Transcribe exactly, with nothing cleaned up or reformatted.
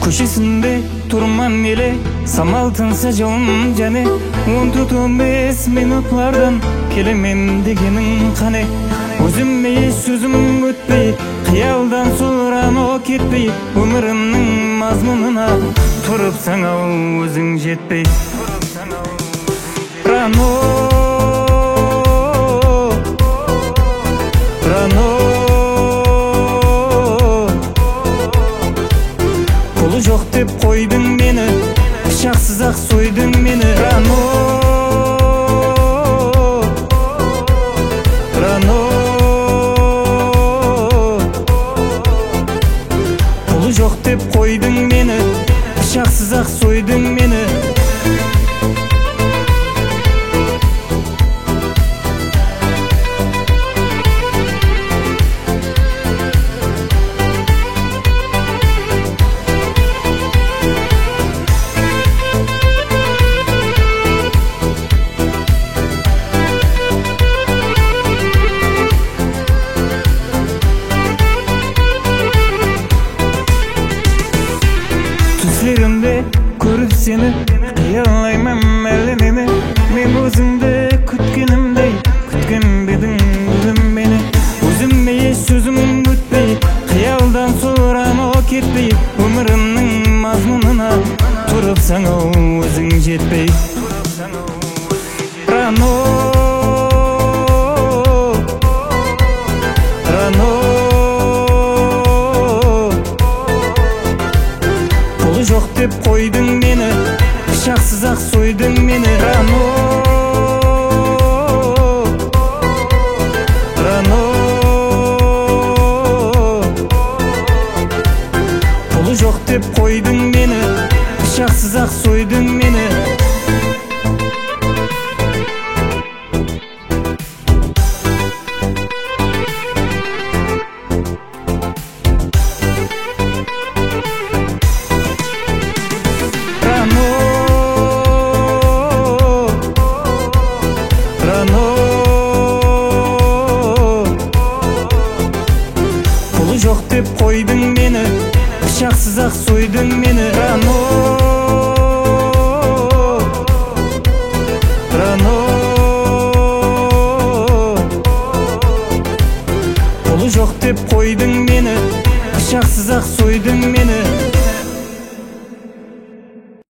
Köşesinde turman ele самалтынса жолун жане он төрт он беш минутlardan келемем дегенің қане өзіме сөзім өтпей қиялдан сұрано кетпей өмірімнің мазмұнына тұрыпсаң ау өзің жетпей рано рано қолы жоқ деп қойдың мені пышақсыз ақ сойдың мені рано рано қолы жоқ деп қойдың мені пышақсыз ақ сойдың мені Түсlerimde көріп сені қиялаймын әлі мені мен өзіңді күткенімдей күткен бедің өзім мені өзіме сөзім өтпей қиялдан сұрано кетпей өмірімнің мазмұнына тұрыпсаң ау өзің жетпей рано рано жоқ деп қойдың мені пышақсыз ақ сойдың мені рано рано қолы жоқ деп қойдың мені пышақсыз ақ сойдың мені қолы жоқ деп қойдың мені пышақсыз ақ сойдың мені рано рано қолы жоқ деп қойдың мені пышақсыз ақ сойдың мені